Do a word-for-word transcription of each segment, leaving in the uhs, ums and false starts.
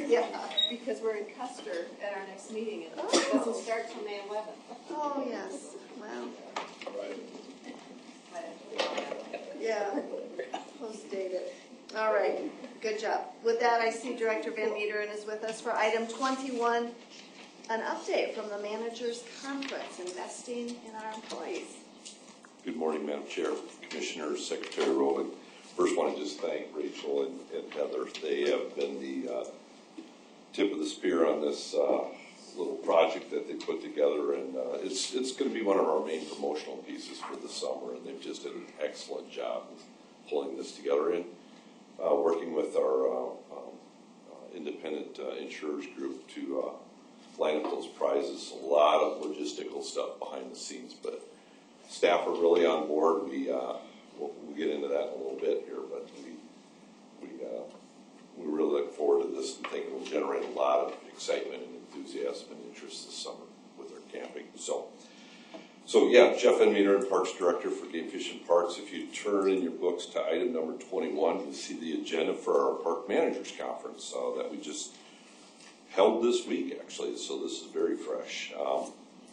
Yeah. Because we're in Custer at our next meeting, and Oh. it doesn't start till May eleventh. Oh, yes. Well, Right. yeah. Post dated. All right. Good job. With that, I see Director Van Meteren is with us for item twenty-one, an update from the Managers Conference, investing in our employees. Good morning, Madam Chair, Commissioners, Secretary Rowland. First, want to just thank Rachel and, and Heather. They have been the uh, tip of the spear on this uh, little project that they put together, and uh, it's it's going to be one of our main promotional pieces for the summer. And they've just done an excellent job of pulling this together and uh, working with our uh, um, uh, independent uh, insurers group to uh, line up those prizes. A lot of logistical stuff behind the scenes, but staff are really on board. We uh, we'll, we'll get into that in a little bit here, but we we uh, we really look forward to this and think it will generate a lot of excitement and enthusiasm and interest this summer with our camping. So, so yeah, Jeff Van Meteren, Parks Director for Game Fish and Parks. If you turn in your books to item number twenty-one, you'll see the agenda for our Park Managers Conference uh, that we just held this week, actually. So this is very fresh. Um,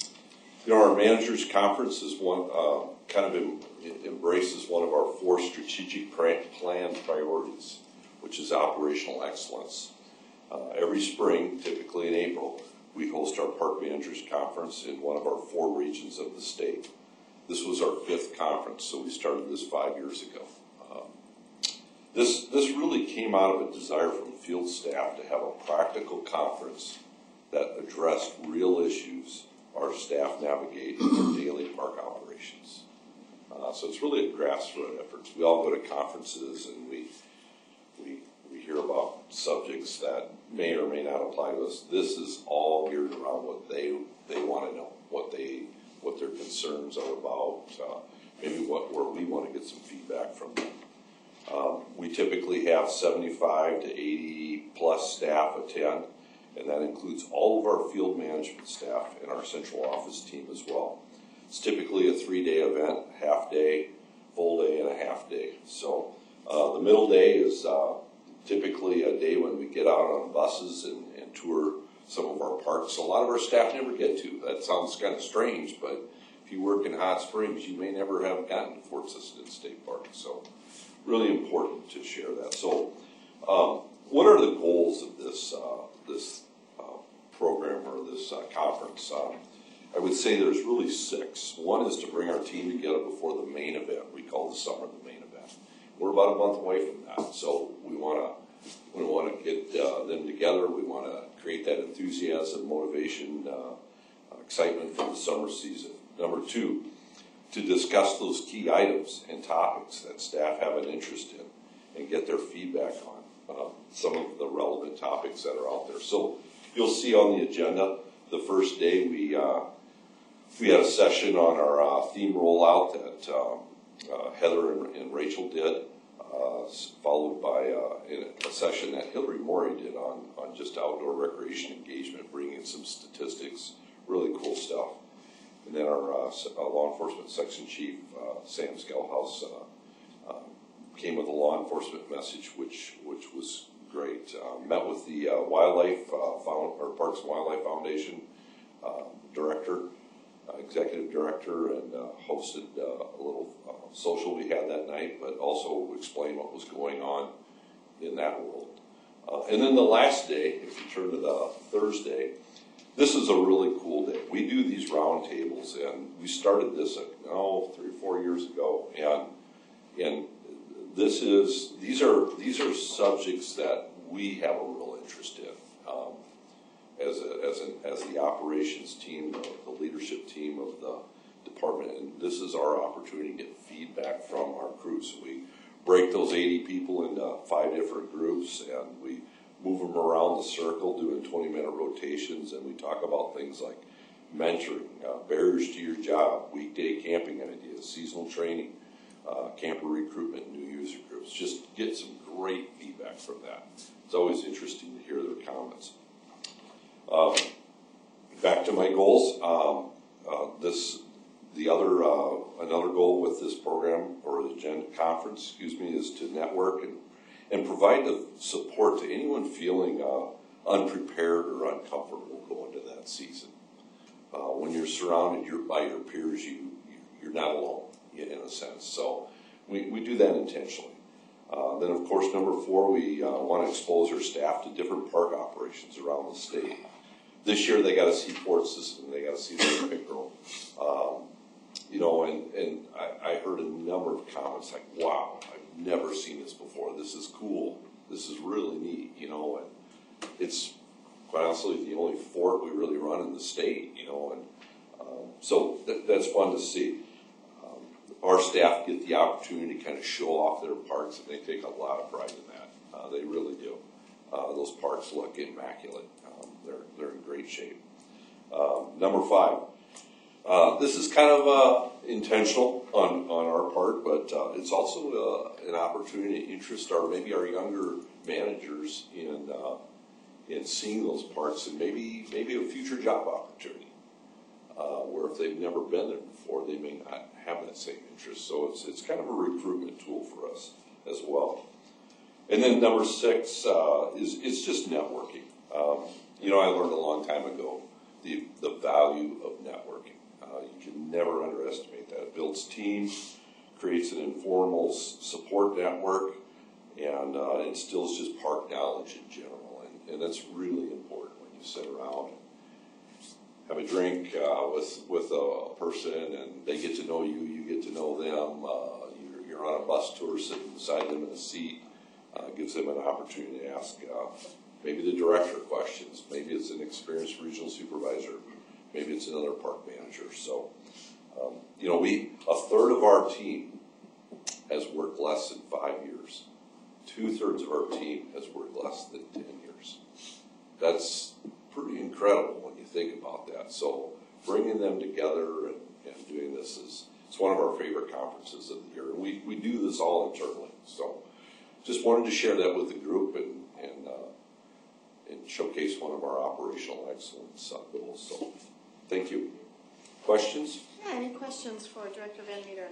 You know, our managers conference is one, uh, kind of em embraces one of our four strategic plan priorities, which is operational excellence. Uh, every spring, typically in April, we host our park managers conference in one of our four regions of the state. This was our fifth conference, so we started this five years ago. Um, this, this really came out of a desire from field staff to have a practical conference that addressed real issues our staff navigate in their daily park operations. Uh, so it's really a grassroots effort. We all go to conferences and we, we we hear about subjects that may or may not apply to us. This is all geared around what they they want to know, what they what their concerns are about, uh, maybe what where we want to get some feedback from them. Um, we typically have seventy-five to eighty plus staff attend. And that includes all of our field management staff and our central office team as well. It's typically a three-day event, half day, full day, and a half day. So uh, the middle day is uh, typically a day when we get out on buses and, and tour some of our parks. A lot of our staff never get to. That sounds kind of strange, but if you work in Hot Springs, you may never have gotten to Fort Sisseton State Park. So really important to share that. So um, what are the goals of this uh, this uh, program or this uh, conference? Um, I would say there's really six. One is to bring our team together before the main event. We call the summer the main event. We're about a month away from that, so we want to we want to get uh, them together. We want to create that enthusiasm, motivation, uh, excitement for the summer season. Number two, to discuss those key items and topics that staff have an interest in and get their feedback on. Uh, some of the relevant topics that are out there. So you'll see on the agenda, the first day we uh, we had a session on our uh, theme rollout that um, uh, Heather and, and Rachel did, uh, followed by uh, a session that Hillary Morey did on, on just outdoor recreation engagement, bringing in some statistics, really cool stuff. And then our uh, law enforcement section chief, uh, Sam Skelhaus, uh, came with a law enforcement message, which which was great. Uh, met with the uh, wildlife uh, found, or Parks and Wildlife Foundation uh, director, uh, executive director, and uh, hosted uh, a little uh, social we had that night, but also explained what was going on in that world. Uh, and then the last day, if you turn to the Thursday, this is a really cool day. We do these roundtables, and we started this uh, oh three or four years ago, and and. This is these are these are subjects that we have a real interest in um, as a, as an as the operations team, the, the leadership team of the department, and this is our opportunity to get feedback from our crew. So we break those eighty people into five different groups, and we move them around the circle doing twenty minute rotations, and we talk about things like mentoring, uh, barriers to your job, weekday camping ideas, seasonal training. Uh, camper recruitment, new user groups. Just get some great feedback from that. It's always interesting to hear their comments. Um, back to my goals. Um, uh, this, the other, uh, another goal with this program or the Gen conference, excuse me, is to network and and provide the support to anyone feeling uh, unprepared or uncomfortable going to that season. Uh, when you're surrounded you're, by your peers, you, you're not alone in a sense. So we, we do that intentionally. Uh, then, of course, number four, we uh, want to expose our staff to different park operations around the state. This year, they got to see Fort System, they got to see the Olympic Grove. Um, you know, and, and I, I heard a number of comments like, wow, I've never seen this before. This is cool. This is really neat, you know, and it's quite honestly the only fort we really run in the state, you know, and um, so th- that's fun to see. Our staff get the opportunity to kind of show off their parks, and they take a lot of pride in that. Uh, they really do. Uh, those parks look immaculate. Um, they're they're in great shape. Um, number five. Uh, this is kind of uh, intentional on, on our part, but uh, it's also uh, an opportunity to interest our maybe our younger managers in uh, in seeing those parks and maybe maybe a future job opportunity. Uh, where if they've never been there before, they may not have that same interest. So it's it's kind of a recruitment tool for us as well. And then number six uh, is it's just networking. Um, you know, I learned a long time ago the the value of networking. Uh, you can never underestimate that. It builds teams, creates an informal s- support network, and uh, instills just park knowledge in general. And, and that's really important when you sit around have a drink uh, with with a person, and they get to know you. You get to know them. Uh, you're, you're on a bus tour, sitting beside them in a seat. Uh, gives them an opportunity to ask uh, maybe the director questions. Maybe it's an experienced regional supervisor. Maybe it's another park manager. So, um, you know, we a third of our team has worked less than five years. Two thirds of our team has worked less than ten years. That's pretty incredible when you think about that. So bringing them together and, and doing this is it's one of our favorite conferences of the year. And we, we do this all internally. So just wanted to share that with the group and and, uh, and showcase one of our operational excellence uh, goals. So thank you. Questions? Yeah, any questions for Director Van Meter?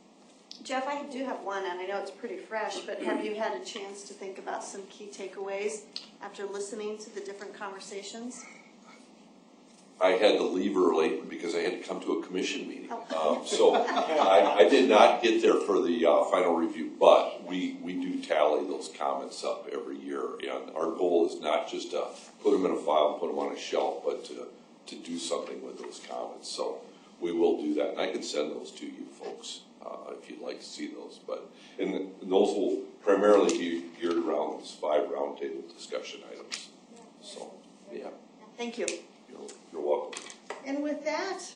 Jeff, I do have one, and I know it's pretty fresh, but have you had a chance to think about some key takeaways after listening to the different conversations? I had to leave early because I had to come to a commission meeting. Um, so I, I did not get there for the uh, final review, but we, we do tally those comments up every year. And our goal is not just to put them in a file and put them on a shelf, but to, to do something with those comments. So we will do that. And I can send those to you folks uh, if you'd like to see those. But and, and those will primarily be geared around those five roundtable discussion items. So, yeah. Thank you. You're, you're welcome. And with that,